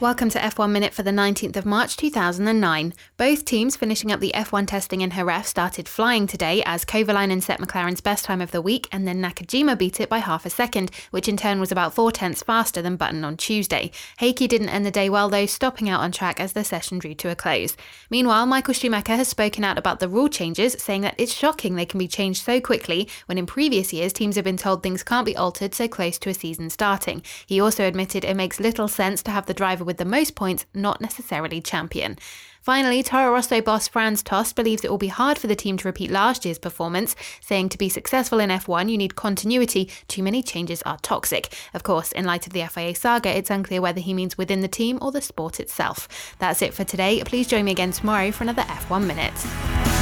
Welcome to F1 Minute for the 19th of March 2009. Both teams finishing up the F1 testing in Jerez started flying today as Kovalainen set McLaren's best time of the week and then Nakajima beat it by half a second, which in turn was about 0.4 faster than Button on Tuesday. Heikki didn't end the day well though, stopping out on track as the session drew to a close. Meanwhile, Michael Schumacher has spoken out about the rule changes, saying that it's shocking they can be changed so quickly when in previous years teams have been told things can't be altered so close to a season starting. He also admitted it makes little sense to have the driver with the most points not necessarily champion. Finally, Toro Rosso boss Franz Tost believes it will be hard for the team to repeat last year's performance, saying to be successful in F1 you need continuity, too many changes are toxic. Of course, in light of the FIA saga, it's unclear whether he means within the team or the sport itself. That's it for today. Please join me again tomorrow for another F1 Minute.